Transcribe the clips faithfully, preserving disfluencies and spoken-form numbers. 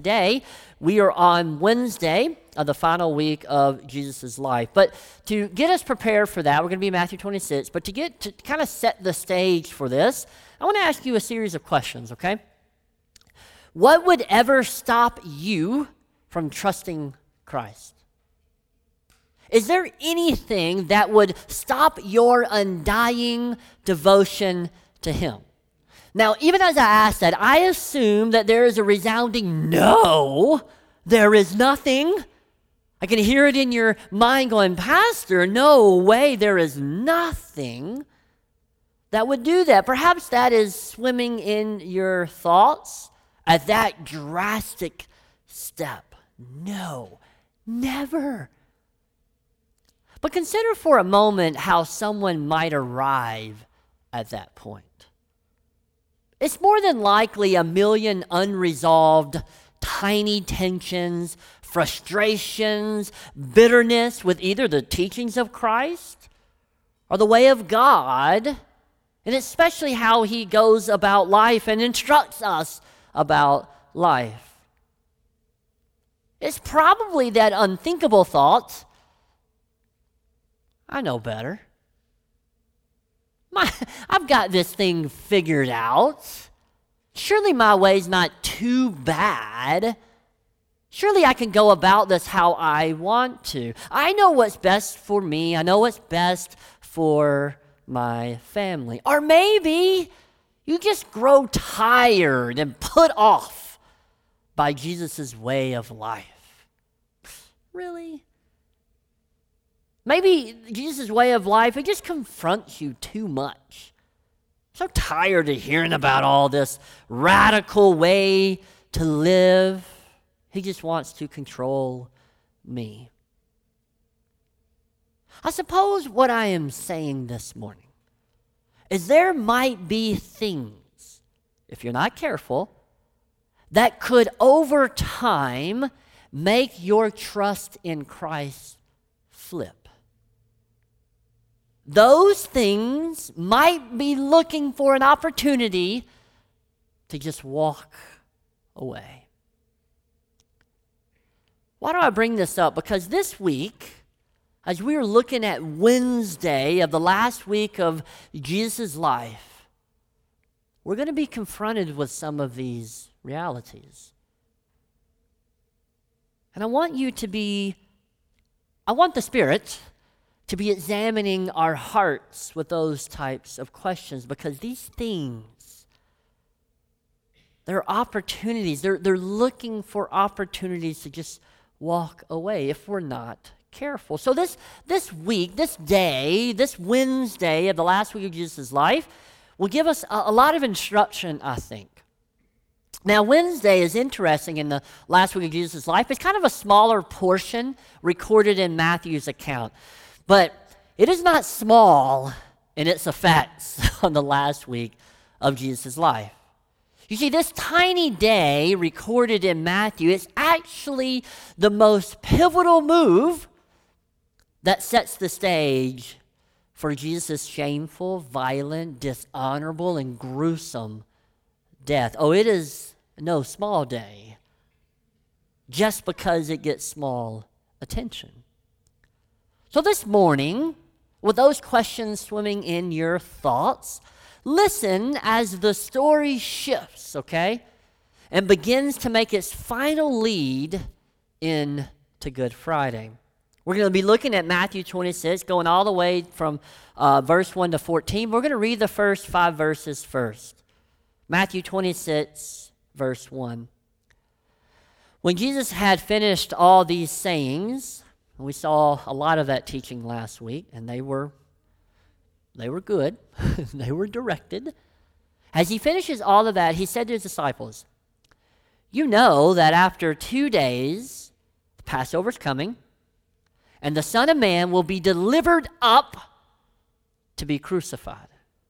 today we are on Wednesday of the final week of Jesus' life. But to get us prepared for that, we're going to be in Matthew twenty-six. But to get to kind of set the stage for this, I want to ask you a series of questions, okay? What would ever stop you from trusting Christ? Is there anything that would stop your undying devotion to Him? Now, even as I ask that, I assume that there is a resounding no, there is nothing. I can hear it in your mind going, Pastor, no way, there is nothing that would do that. Perhaps that is swimming in your thoughts at that drastic step. No, never. But consider for a moment how someone might arrive at that point. It's more than likely a million unresolved, tiny tensions, frustrations, bitterness with either the teachings of Christ or the way of God, and especially how He goes about life and instructs us about life. It's probably that unthinkable thought, I know better. My, I've got this thing figured out. Surely my way's not too bad. Surely I can go about this how I want to. I know what's best for me. I know what's best for my family. Or maybe you just grow tired and put off by Jesus' way of life. Really? Maybe Jesus' way of life, it just confronts you too much. So tired of hearing about all this radical way to live. He just wants to control me. I suppose what I am saying this morning is there might be things, if you're not careful, that could over time make your trust in Christ flip. Those things might be looking for an opportunity to just walk away. Why do I bring this up? Because this week, as we were looking at Wednesday of the last week of Jesus' life, we're going to be confronted with some of these realities. And I want you to be, I want the Spirit to be examining our hearts with those types of questions, because these things, they're opportunities. They're, they're looking for opportunities to just walk away if we're not careful. So this, this week, this day, this Wednesday of the last week of Jesus' life will give us a, a lot of instruction, I think. Now, Wednesday is interesting in the last week of Jesus' life. It's kind of a smaller portion recorded in Matthew's account. But it is not small in its effects on the last week of Jesus' life. You see, this tiny day recorded in Matthew is actually the most pivotal move that sets the stage for Jesus' shameful, violent, dishonorable, and gruesome death. Oh, it is no small day just because it gets small attention. So this morning, with those questions swimming in your thoughts, listen as the story shifts, okay, and begins to make its final lead into Good Friday. We're going to be looking at Matthew twenty-six, going all the way from uh, verse one to fourteen. We're going to read the first five verses first. Matthew twenty-six, verse one. When Jesus had finished all these sayings, we saw a lot of that teaching last week, and they were they were good. They were directed. As he finishes all of that, he said to his disciples, "You know that after two days, the Passover's coming, and the Son of Man will be delivered up to be crucified.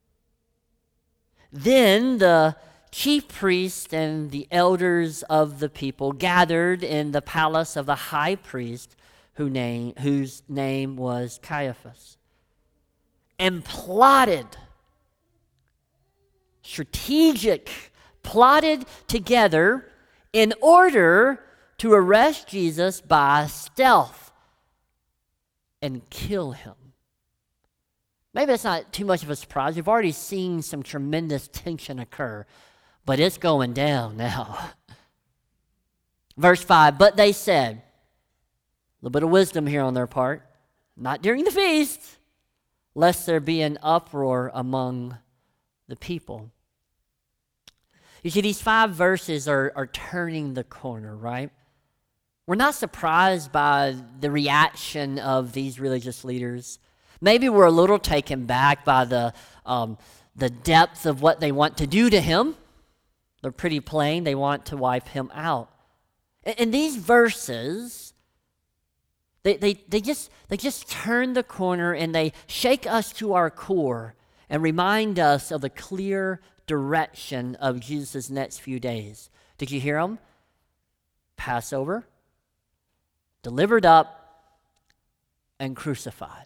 Then the chief priests and the elders of the people gathered in the palace of the high priest, who name, whose name was Caiaphas, and plotted, strategic, plotted together in order to arrest Jesus by stealth and kill him. Maybe that's not too much of a surprise. We've already seen some tremendous tension occur, but it's going down now. Verse five, but they said, a little bit of wisdom here on their part, not during the feast, lest there be an uproar among the people. You see, these five verses are, are turning the corner, right? We're not surprised by the reaction of these religious leaders. Maybe we're a little taken back by the, um, the depth of what they want to do to him. They're pretty plain. They want to wipe him out. And, and these verses, they, they, they, just, they just turn the corner and they shake us to our core and remind us of the clear direction of Jesus' next few days. Did you hear them? Passover, delivered up, and crucified.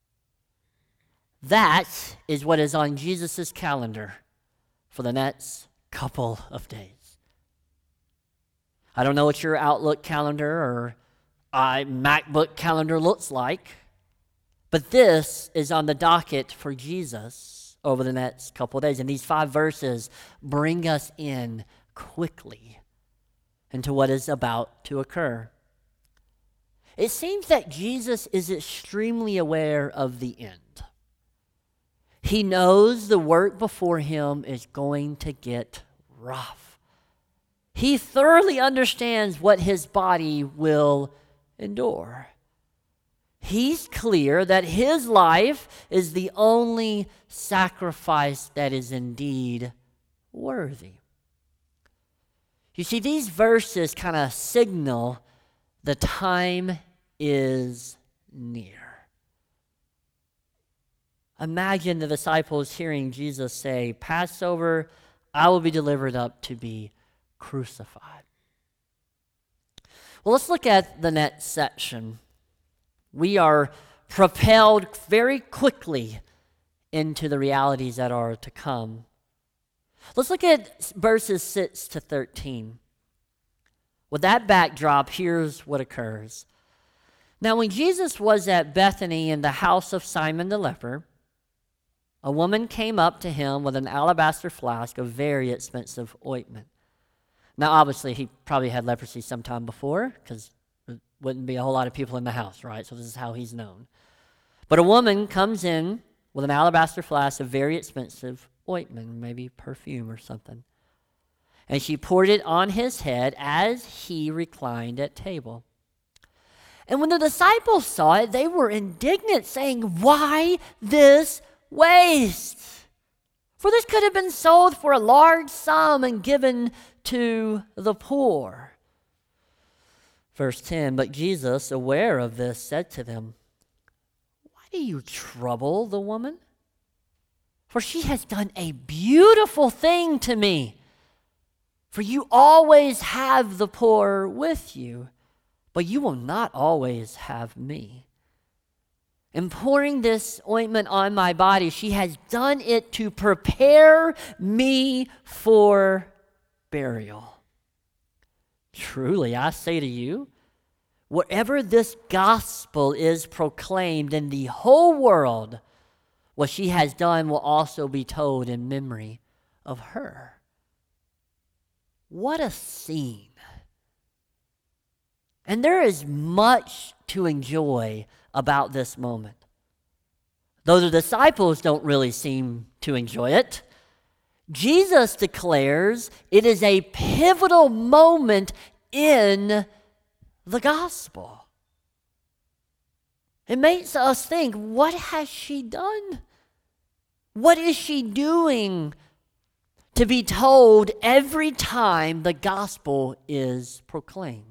That is what is on Jesus' calendar for the next couple of days. I don't know what your Outlook calendar or uh, MacBook calendar looks like, but this is on the docket for Jesus over the next couple of days. And these five verses bring us in quickly into what is about to occur. It seems that Jesus is extremely aware of the end. He knows the work before him is going to get rough. He thoroughly understands what his body will endure. He's clear that his life is the only sacrifice that is indeed worthy. You see, these verses kind of signal the time is near. Imagine the disciples hearing Jesus say, Passover, I will be delivered up to be crucified. Well, let's look at the next section. We are propelled very quickly into the realities that are to come. Let's look at verses six to thirteen. With that backdrop, here's what occurs. Now, when Jesus was at Bethany in the house of Simon the leper, a woman came up to him with an alabaster flask of very expensive ointment. Now, obviously, he probably had leprosy sometime before, because there wouldn't be a whole lot of people in the house, right? So this is how he's known. But a woman comes in with an alabaster flask of very expensive ointment, maybe perfume or something. And she poured it on his head as he reclined at table. And when the disciples saw it, they were indignant, saying, "Why this waste? For this could have been sold for a large sum and given to the poor." Verse ten, but Jesus, aware of this, said to them, "Why do you trouble the woman? For she has done a beautiful thing to me. For you always have the poor with you, but you will not always have me. In pouring this ointment on my body, she has done it to prepare me for burial. Truly, I say to you, wherever this gospel is proclaimed in the whole world, what she has done will also be told in memory of her." What a scene. And there is much to enjoy about this moment. Though the disciples don't really seem to enjoy it, Jesus declares it is a pivotal moment in the gospel. It makes us think, what has she done? What is she doing to be told every time the gospel is proclaimed?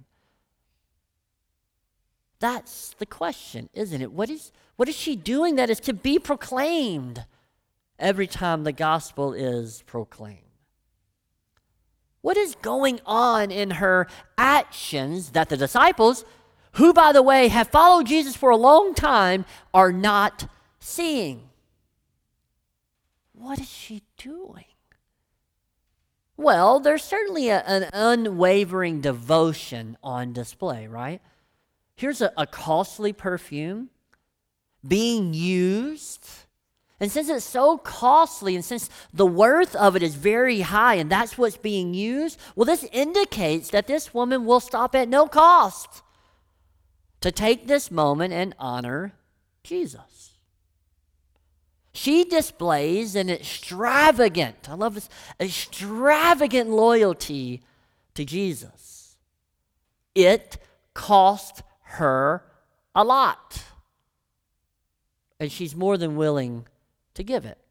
That's the question, isn't it? What is, what is she doing that is to be proclaimed every time the gospel is proclaimed? What is going on in her actions that the disciples, who, by the way, have followed Jesus for a long time, are not seeing? What is she doing? Well, there's certainly a, an unwavering devotion on display, right? Here's a, a costly perfume being used. And since it's so costly and since the worth of it is very high and that's what's being used, well, this indicates that this woman will stop at no cost to take this moment and honor Jesus. She displays an extravagant, I love this, extravagant loyalty to Jesus. It cost her a lot. And she's more than willing to give it.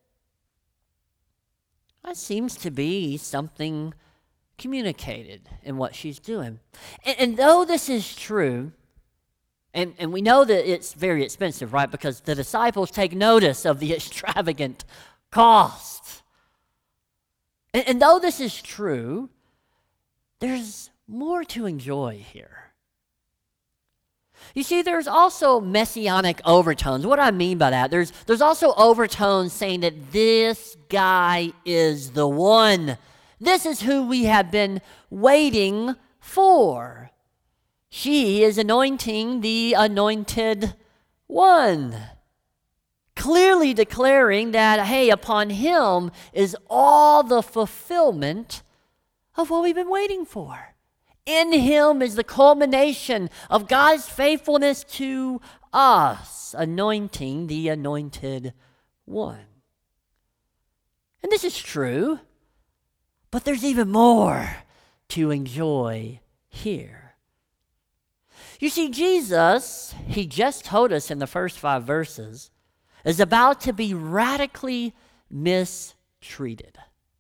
That seems to be something communicated in what she's doing. And, and though this is true, And, and we know that it's very expensive, right? Because the disciples take notice of the extravagant cost. And, and though this is true, there's more to enjoy here. You see, there's also messianic overtones. What do I mean by that? There's, there's also overtones saying that this guy is the one. This is who we have been waiting for. She is anointing the anointed one, clearly declaring that, hey, upon him is all the fulfillment of what we've been waiting for. In him is the culmination of God's faithfulness to us, anointing the anointed one. And this is true, but there's even more to enjoy here. You see, Jesus, he just told us in the first five verses, is about to be radically mistreated.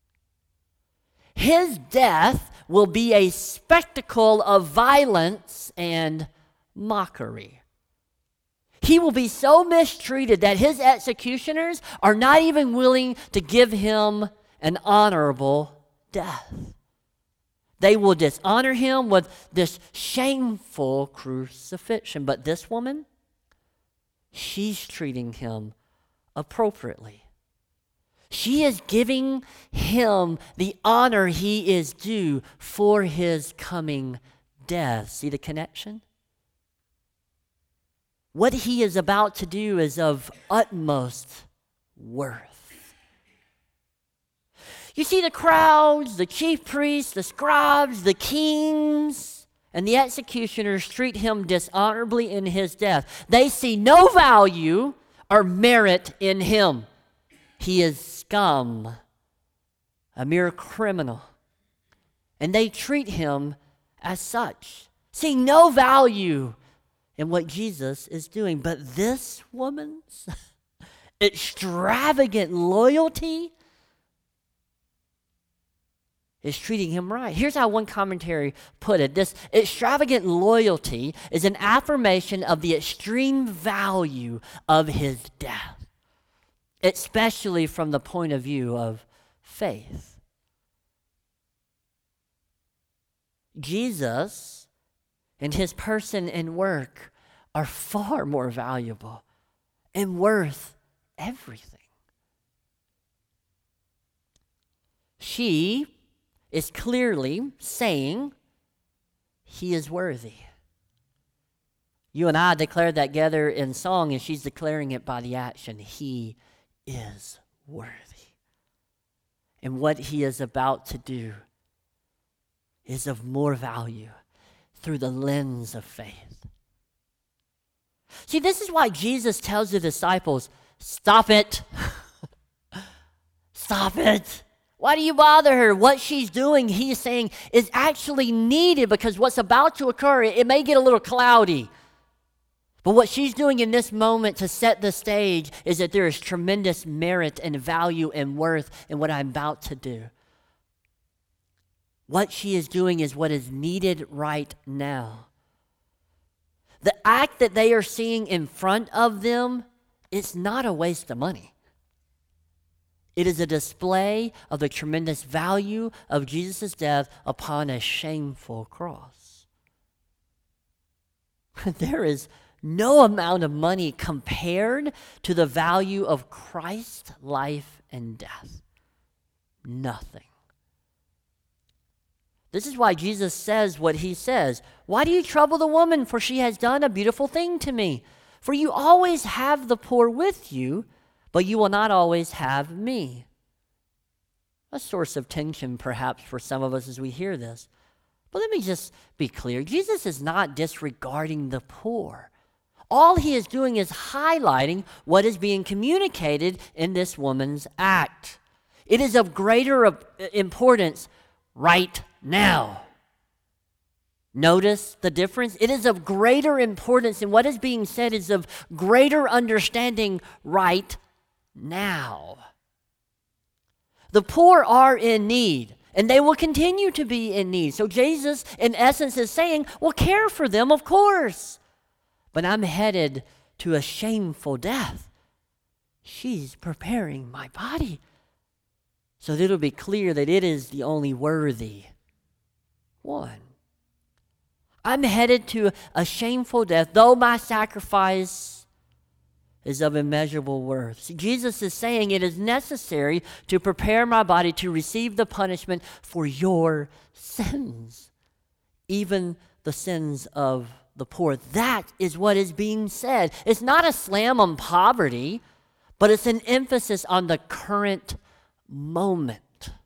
His death will be a spectacle of violence and mockery. He will be so mistreated that his executioners are not even willing to give him an honorable death. They will dishonor him with this shameful crucifixion. But this woman, she's treating him appropriately. She is giving him the honor he is due for his coming death. See the connection? What he is about to do is of utmost worth. You see, the crowds, the chief priests, the scribes, the kings, and the executioners treat him dishonorably in his death. They see no value or merit in him. He is scum, a mere criminal. And they treat him as such, seeing no value in what Jesus is doing. But this woman's extravagant loyalty is treating him right. Here's how one commentary put it. This extravagant loyalty is an affirmation of the extreme value of his death, especially from the point of view of faith. Jesus and his person and work are far more valuable and worth everything. She is clearly saying he is worthy. You and I declared that together in song, and she's declaring it by the action. He is worthy. And what he is about to do is of more value through the lens of faith. See, this is why Jesus tells the disciples, stop it. Stop it. Why do you bother her? What she's doing, he's saying, is actually needed because what's about to occur, it may get a little cloudy. But what she's doing in this moment to set the stage is that there is tremendous merit and value and worth in what I'm about to do. What she is doing is what is needed right now. The act that they are seeing in front of them, it's not a waste of money. It is a display of the tremendous value of Jesus' death upon a shameful cross. There is no amount of money compared to the value of Christ's life and death. Nothing. This is why Jesus says what he says. Why do you trouble the woman? For she has done a beautiful thing to me. For you always have the poor with you, but you will not always have me. A source of tension perhaps for some of us as we hear this. But let me just be clear. Jesus is not disregarding the poor. All he is doing is highlighting what is being communicated in this woman's act. It is of greater importance right now. Notice the difference? It is of greater importance, and what is being said is of greater understanding right now. The poor are in need, and they will continue to be in need. So Jesus, in essence, is saying, well, care for them, of course. But I'm headed to a shameful death. She's preparing my body so that it'll be clear that it is the only worthy one. I'm headed to a shameful death, though my sacrifice is of immeasurable worth. See, Jesus is saying it is necessary to prepare my body to receive the punishment for your sins, even the sins of the poor. That is what is being said. It's not a slam on poverty, but it's an emphasis on the current moment.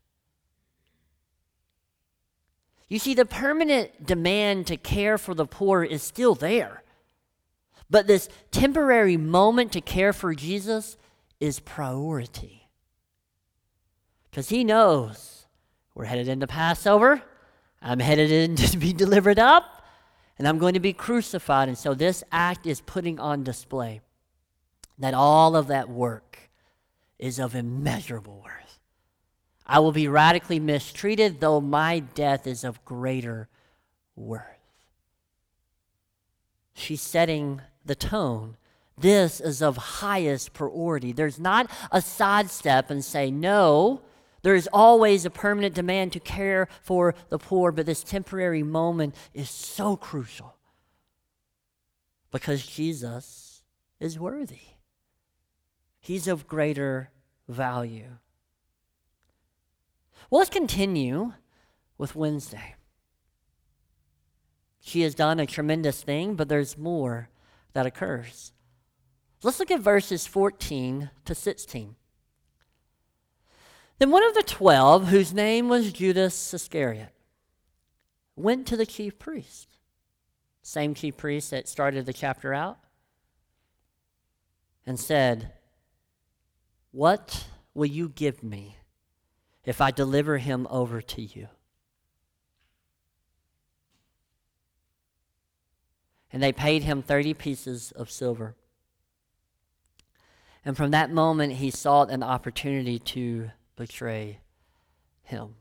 You see, the permanent demand to care for the poor is still there. But this temporary moment to care for Jesus is priority. Because he knows we're headed into Passover. I'm headed in to be delivered up. And I'm going to be crucified. And so this act is putting on display that all of that work is of immeasurable worth. I will be radically mistreated, though my death is of greater worth. She's setting the tone. This is of highest priority. There's not a sidestep and say, no, there is always a permanent demand to care for the poor, but this temporary moment is so crucial because Jesus is worthy. He's of greater value. Well, let's continue with Wednesday. She has done a tremendous thing, but there's more that occurs. Let's look at verses fourteen to sixteen. Then one of the twelve, whose name was Judas Iscariot, went to the chief priest, same chief priest that started the chapter out, and said, "What will you give me if I deliver him over to you?" And they paid him thirty pieces of silver. And from that moment, he sought an opportunity to betray him.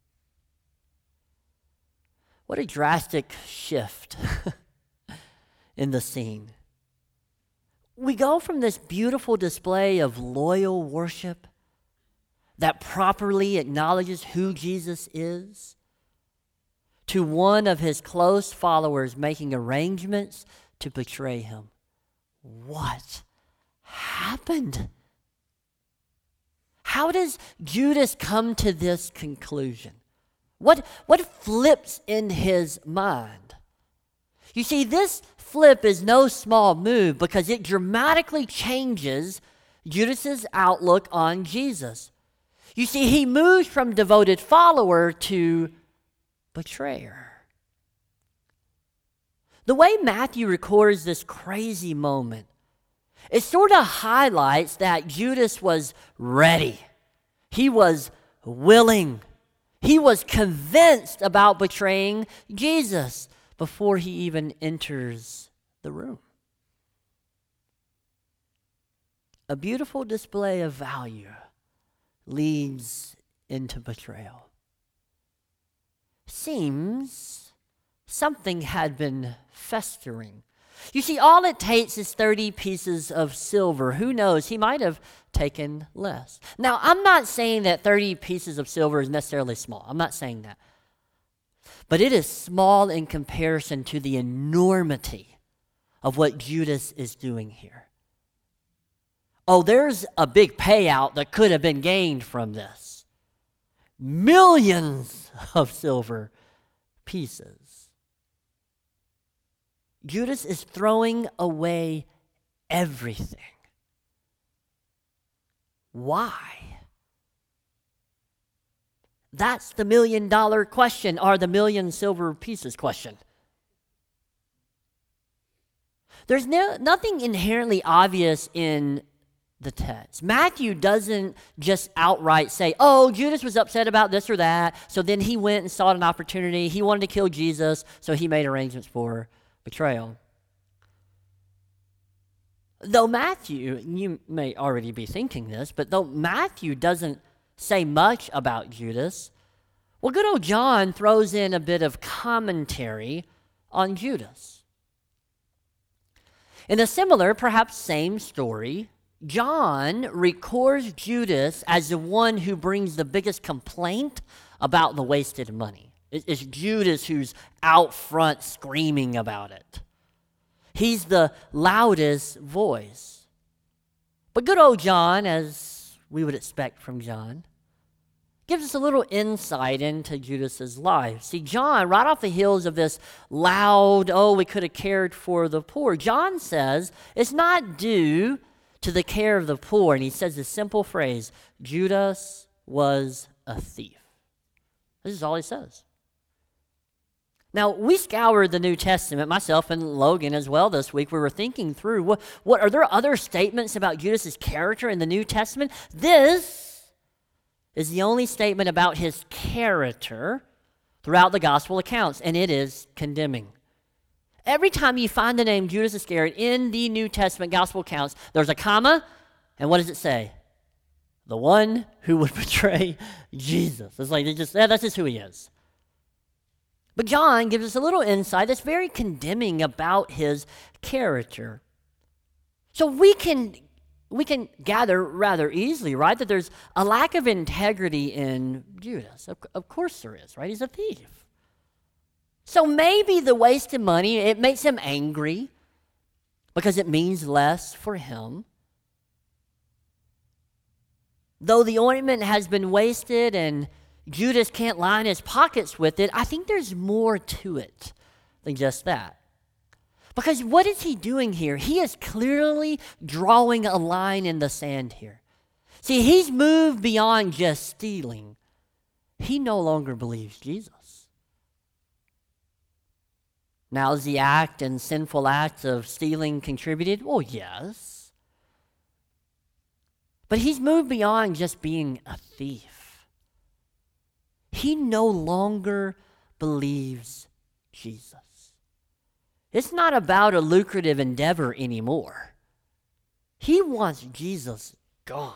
What a drastic shift in the scene. We go from this beautiful display of loyal worship that properly acknowledges who Jesus is, to one of his close followers making arrangements to betray him. What happened? How does Judas come to this conclusion? What, what flips in his mind? You see, this flip is no small move because it dramatically changes Judas's outlook on Jesus. You see, he moves from devoted follower to betrayer. The way Matthew records this crazy moment, it sort of highlights that Judas was ready. He was willing. He was convinced about betraying Jesus before he even enters the room. A beautiful display of value leads into betrayal. Seems something had been festering. You see, all it takes is thirty pieces of silver. Who knows? He might have taken less. Now, I'm not saying that thirty pieces of silver is necessarily small. I'm not saying that. But it is small in comparison to the enormity of what Judas is doing here. Oh, there's a big payout that could have been gained from this. Millions of silver pieces. Judas is throwing away everything. Why? That's the million dollar question, or the million silver pieces question. There's no, nothing inherently obvious in the text. Matthew doesn't just outright say, oh, Judas was upset about this or that, so then he went and sought an opportunity. He wanted to kill Jesus, so he made arrangements for betrayal. Though Matthew, you may already be thinking this, but though Matthew doesn't say much about Judas, well, good old John throws in a bit of commentary on Judas. In a similar, perhaps same story, John records Judas as the one who brings the biggest complaint about the wasted money. It's Judas who's out front screaming about it. He's the loudest voice. But good old John, as we would expect from John, gives us a little insight into Judas's life. See, John, right off the heels of this loud, oh, we could have cared for the poor, John says it's not due to the care of the poor. And he says this simple phrase, Judas was a thief. This is all he says. Now, we scoured the New Testament, myself and Logan as well this week. We were thinking through, what, what are there other statements about Judas's character in the New Testament? This is the only statement about his character throughout the gospel accounts, and it is condemning. Every time you find the name Judas Iscariot in the New Testament gospel accounts, there's a comma, and what does it say? The one who would betray Jesus. It's like, they just, yeah, that's just who he is. But John gives us a little insight that's very condemning about his character. So we can we can gather rather easily, right, that there's a lack of integrity in Judas. Of, of course there is, right? He's a thief. So maybe the wasted money, it makes him angry because it means less for him. Though the ointment has been wasted and Judas can't line his pockets with it, I think there's more to it than just that. Because what is he doing here? He is clearly drawing a line in the sand here. See, he's moved beyond just stealing. He no longer believes Jesus. Now, is the act and sinful act of stealing contributed? Well, yes. But he's moved beyond just being a thief. He no longer believes Jesus. It's not about a lucrative endeavor anymore. He wants Jesus gone.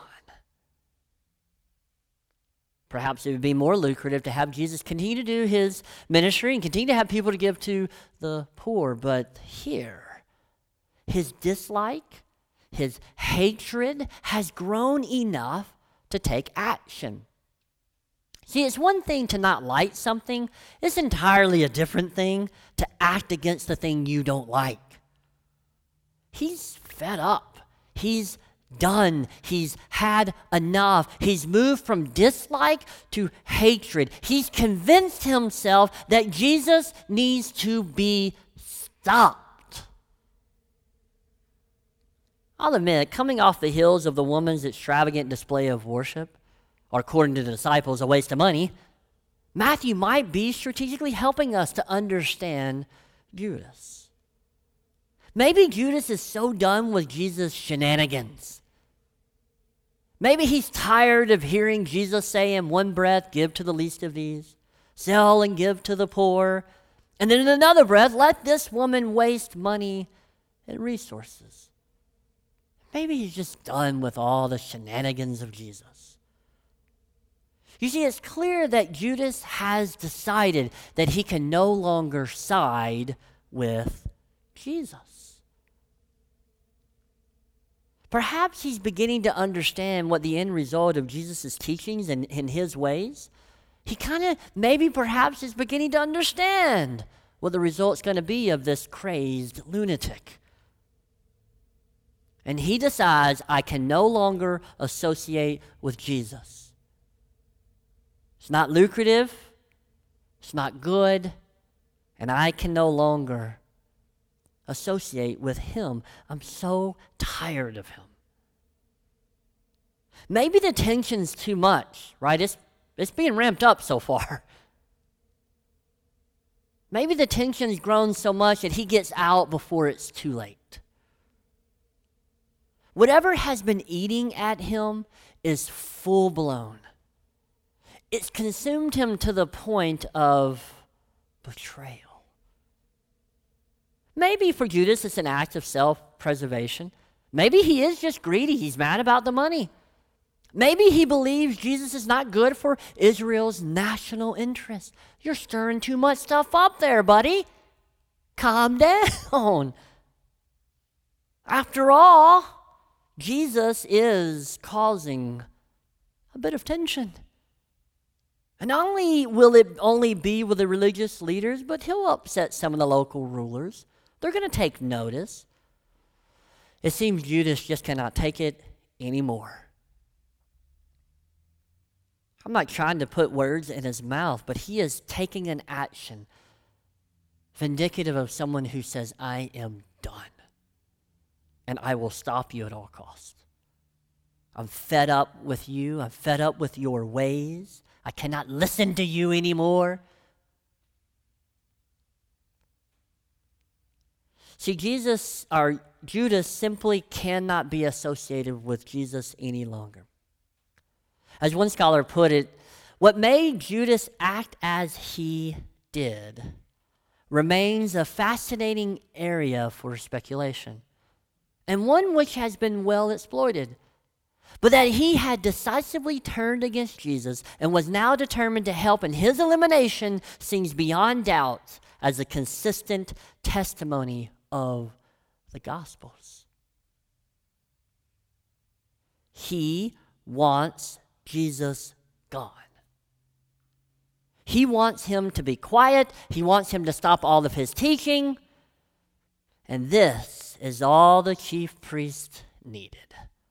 Perhaps it would be more lucrative to have Jesus continue to do his ministry and continue to have people to give to the poor. But here, his dislike, his hatred has grown enough to take action. See, it's one thing to not like something. It's entirely a different thing to act against the thing you don't like. He's fed up. He's done. He's had enough. He's moved from dislike to hatred. He's convinced himself that Jesus needs to be stopped. I'll admit, coming off the heels of the woman's extravagant display of worship, or according to the disciples, a waste of money, Matthew might be strategically helping us to understand Judas. Maybe Judas is so done with Jesus' shenanigans. Maybe he's tired of hearing Jesus say in one breath, give to the least of these, sell and give to the poor, and then in another breath, let this woman waste money and resources. Maybe he's just done with all the shenanigans of Jesus. You see, it's clear that Judas has decided that he can no longer side with Jesus. Perhaps he's beginning to understand what the end result of Jesus' teachings and, and his ways. He kind of, maybe perhaps is beginning to understand what the result's going to be of this crazed lunatic. And he decides, I can no longer associate with Jesus. It's not lucrative. It's not good. and I can no longer associate with him. I'm so tired of him. Maybe the tension's too much, right? It's, it's being ramped up so far. Maybe the tension's grown so much that he gets out before it's too late. Whatever has been eating at him is full blown. It's consumed him to the point of betrayal. Maybe for Judas it's an act of self-preservation. Maybe he is just greedy. He's mad about the money. Maybe he believes Jesus is not good for Israel's national interest. You're stirring too much stuff up there, buddy. Calm down. After all, Jesus is causing a bit of tension. And not only will it only be with the religious leaders, but he'll upset some of the local rulers. They're going to take notice. It seems Judas just cannot take it anymore. I'm not trying to put words in his mouth, but he is taking an action vindicative of someone who says, I am done, and I will stop you at all costs. I'm fed up with you. I'm fed up with your ways. I cannot listen to you anymore. See, Jesus, or Judas simply cannot be associated with Jesus any longer. As one scholar put it, what made Judas act as he did remains a fascinating area for speculation, and one which has been well exploited. But that he had decisively turned against Jesus and was now determined to help in his elimination seems beyond doubt as a consistent testimony of the Gospels. He wants Jesus gone. He wants him to be quiet. He wants him to stop all of his teaching. And this is all the chief priest needed.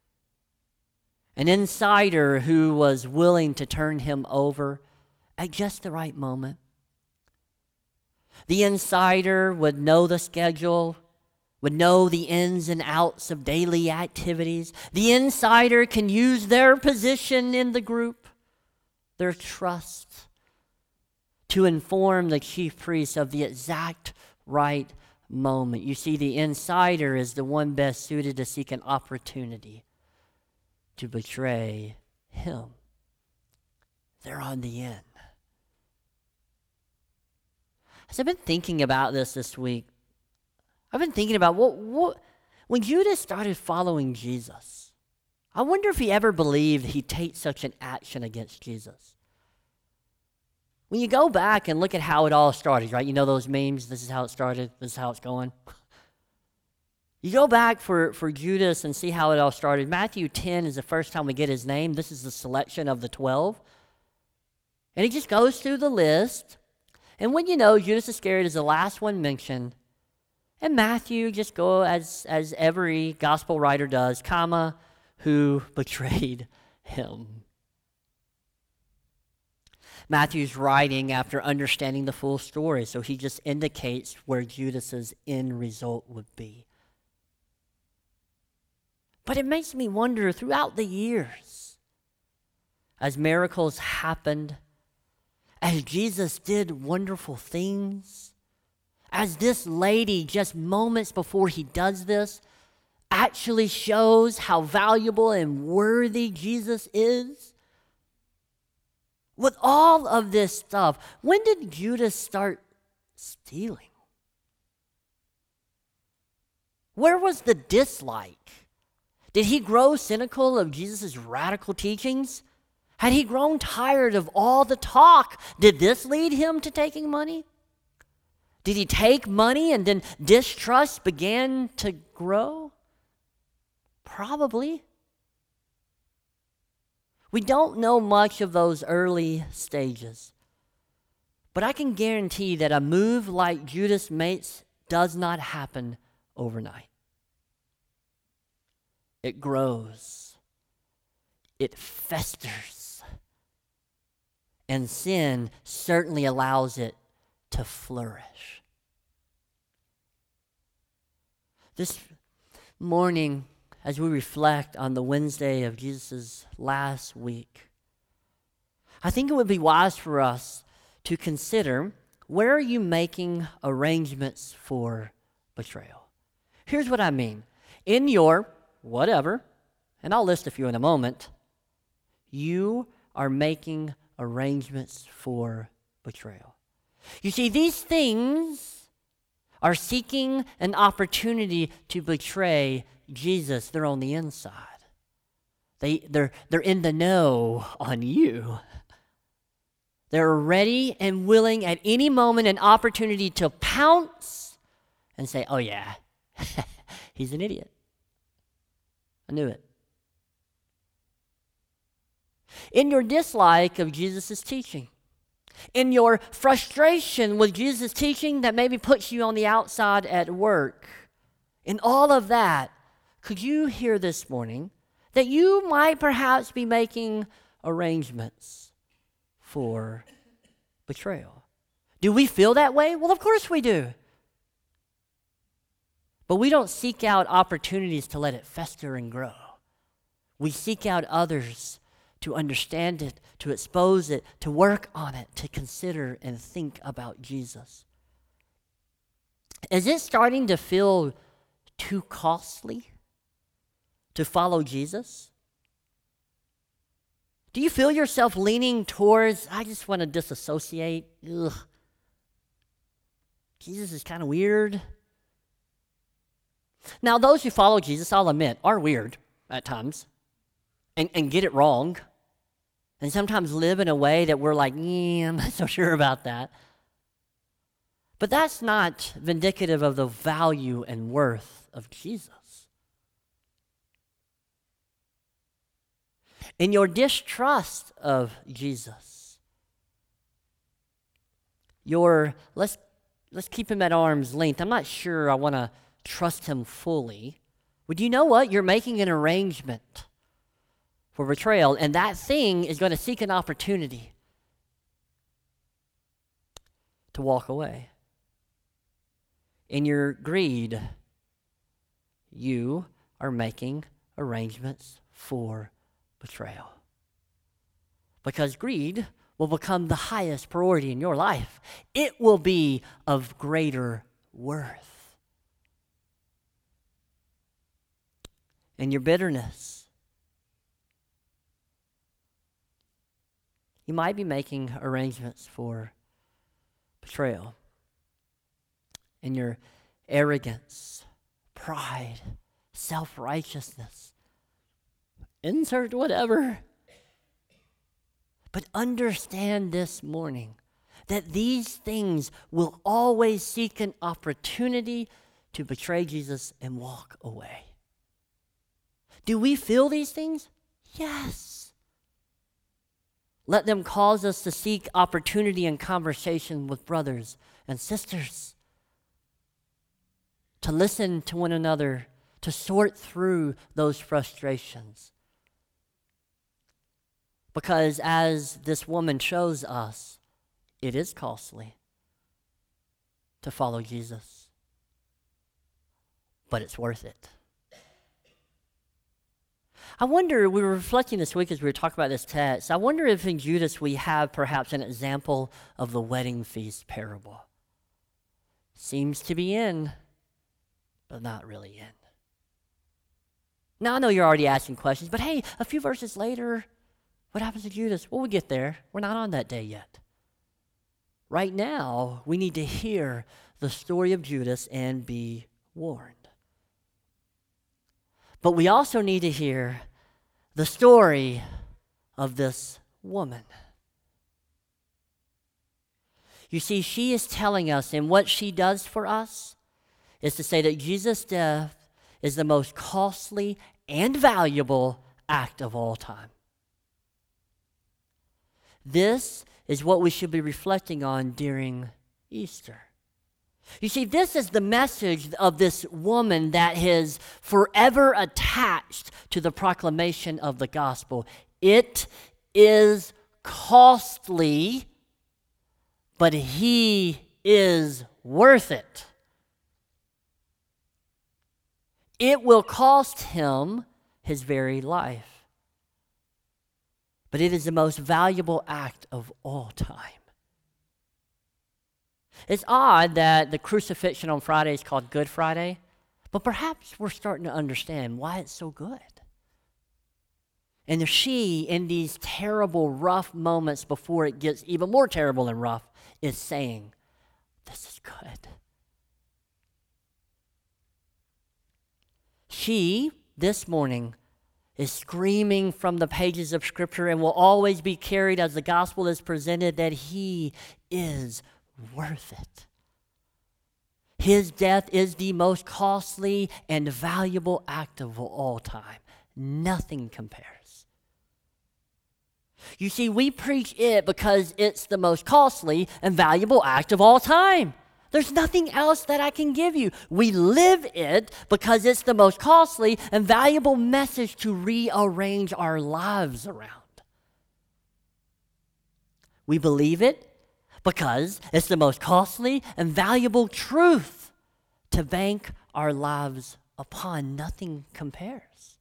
An insider who was willing to turn him over at just the right moment. The insider would know the schedule, would know the ins and outs of daily activities. The insider can use their position in the group, their trust, to inform the chief priest of the exact right moment. You see, the insider is the one best suited to seek an opportunity to betray him. They're on the in. As I've been thinking about this this week, I've been thinking about what, what when Judas started following Jesus, I wonder if he ever believed he'd take such an action against Jesus. When you go back and look at how it all started, right? You know those memes, this is how it started, this is how it's going. You go back for, for Judas and see how it all started. Matthew ten is the first time we get his name. This is the selection of the twelve. And he just goes through the list. And when you know, Judas Iscariot is the last one mentioned. And Matthew just go as, as every gospel writer does, comma, who betrayed him. Matthew's writing after understanding the full story, so he just indicates where Judas's end result would be. But it makes me wonder, throughout the years, as miracles happened, as Jesus did wonderful things, as this lady, just moments before he does this, actually shows how valuable and worthy Jesus is. With all of this stuff, when did Judas start stealing? Where was the dislike? Did he grow cynical of Jesus' radical teachings? Had he grown tired of all the talk? Did this lead him to taking money? Did he take money and then distrust began to grow? Probably. We don't know much of those early stages. But I can guarantee that a move like Judas makes does not happen overnight. It grows. It festers. And sin certainly allows it to flourish. This morning, as we reflect on the Wednesday of Jesus' last week, I think it would be wise for us to consider, where are you making arrangements for betrayal? Here's what I mean. In your whatever, and I'll list a few in a moment, you are making arrangements for betrayal. You see, these things are seeking an opportunity to betray Jesus. They're on the inside. They, they're, they're in the know on you. They're ready and willing at any moment, an opportunity to pounce and say, oh yeah, he's an idiot. I knew it. In your dislike of Jesus' teaching, in your frustration with Jesus' teaching that maybe puts you on the outside at work, in all of that, could you hear this morning that you might perhaps be making arrangements for betrayal? Do we feel that way? Well, of course we do. But we don't seek out opportunities to let it fester and grow. We seek out others to understand it, to expose it, to work on it, to consider and think about Jesus. Is it starting to feel too costly to follow Jesus? Do you feel yourself leaning towards, I just want to disassociate? Ugh. Jesus is kind of weird. Now, those who follow Jesus, I'll admit, are weird at times and, and get it wrong. And sometimes live in a way that we're like, yeah, I'm not so sure about that. But that's not vindicative of the value and worth of Jesus. In your distrust of Jesus, your, let's, let's keep him at arm's length. I'm not sure I want to trust him fully. Would you know what? You're making an arrangement for betrayal, and that thing is going to seek an opportunity to walk away. In your greed, you are making arrangements for betrayal. Because greed will become the highest priority in your life. It will be of greater worth. In your bitterness, you might be making arrangements for betrayal. In your arrogance, pride, self-righteousness, insert whatever. But understand this morning that these things will always seek an opportunity to betray Jesus and walk away. Do we feel these things? Yes. Let them cause us to seek opportunity and conversation with brothers and sisters, to listen to one another, to sort through those frustrations. Because as this woman shows us, it is costly to follow Jesus, but it's worth it. I wonder, we were reflecting this week as we were talking about this text, I wonder if in Judas we have perhaps an example of the wedding feast parable. Seems to be in, but not really in. Now, I know you're already asking questions, but hey, a few verses later, what happens to Judas? Well, we'll get there. We're not on that day yet. Right now, we need to hear the story of Judas and be warned. But we also need to hear the story of this woman. You see, she is telling us, and what she does for us is to say that Jesus' death is the most costly and valuable act of all time. This is what we should be reflecting on during Easter. You see, this is the message of this woman that is forever attached to the proclamation of the gospel. It is costly, but he is worth it. It will cost him his very life. But it is the most valuable act of all time. It's odd that the crucifixion on Friday is called Good Friday, but perhaps we're starting to understand why it's so good. And she, in these terrible, rough moments before it gets even more terrible and rough, is saying, this is good. She, this morning, is screaming from the pages of Scripture and will always be carried as the gospel is presented that he is worth it. His death is the most costly and valuable act of all time. Nothing compares. You see, we preach it because it's the most costly and valuable act of all time. There's nothing else that I can give you. We live it because it's the most costly and valuable message to rearrange our lives around. We believe it because it's the most costly and valuable truth to bank our lives upon. Nothing compares.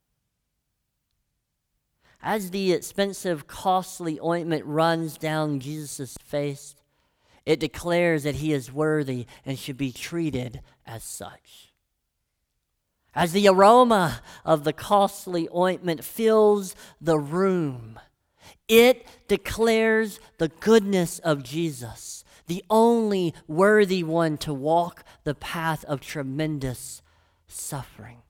As the expensive, costly ointment runs down Jesus' face, it declares that he is worthy and should be treated as such. As the aroma of the costly ointment fills the room, it declares the goodness of Jesus, the only worthy one to walk the path of tremendous suffering.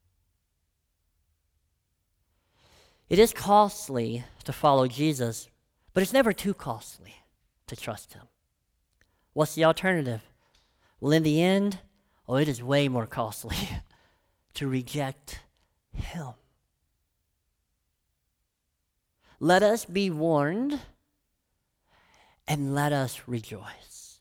It is costly to follow Jesus, but it's never too costly to trust him. What's the alternative? Well, in the end, oh, it is way more costly to reject him. Let us be warned and let us rejoice.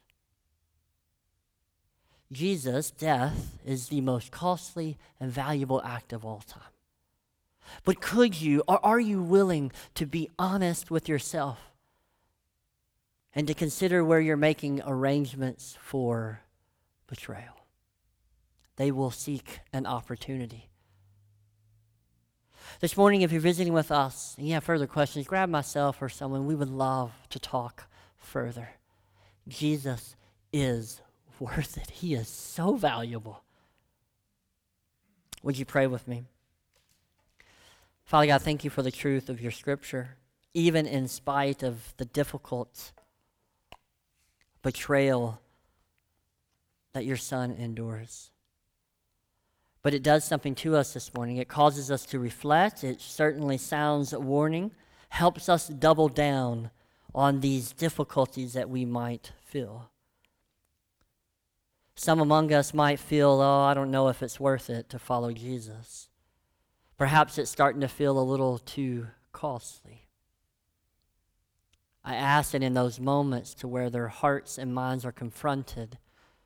Jesus' death is the most costly and valuable act of all time. But could you, or are you willing to be honest with yourself and to consider where you're making arrangements for betrayal? They will seek an opportunity. This morning, if you're visiting with us and you have further questions, grab myself or someone. We would love to talk further. Jesus is worth it. He is so valuable. Would you pray with me? Father God, thank you for the truth of your Scripture, even in spite of the difficult betrayal that your Son endures. But it does something to us this morning. It causes us to reflect. It certainly sounds a warning, helps us double down on these difficulties that we might feel. Some among us might feel, oh, I don't know if it's worth it to follow Jesus. Perhaps it's starting to feel a little too costly. I ask that in those moments to where their hearts and minds are confronted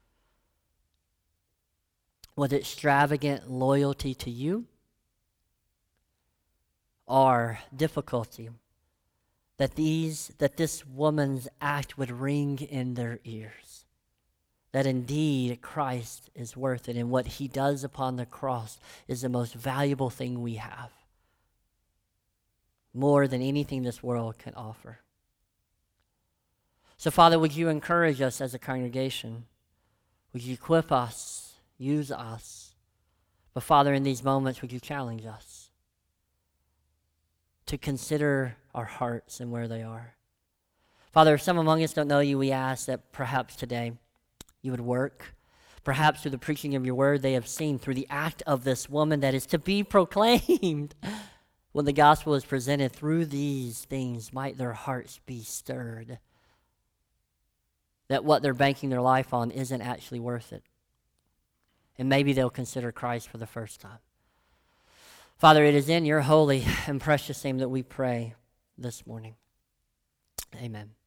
with extravagant loyalty to you or difficulty, that these that this woman's act would ring in their ears, that indeed Christ is worth it, and what he does upon the cross is the most valuable thing we have, more than anything this world can offer. So, Father, would you encourage us as a congregation? Would you equip us, use us? But, Father, in these moments, would you challenge us to consider our hearts and where they are? Father, if some among us don't know you, we ask that perhaps today you would work. Perhaps through the preaching of your word, they have seen through the act of this woman that is to be proclaimed when the gospel is presented. Through these things, might their hearts be stirred, that what they're banking their life on isn't actually worth it. And maybe they'll consider Christ for the first time. Father, it is in your holy and precious name that we pray this morning. Amen.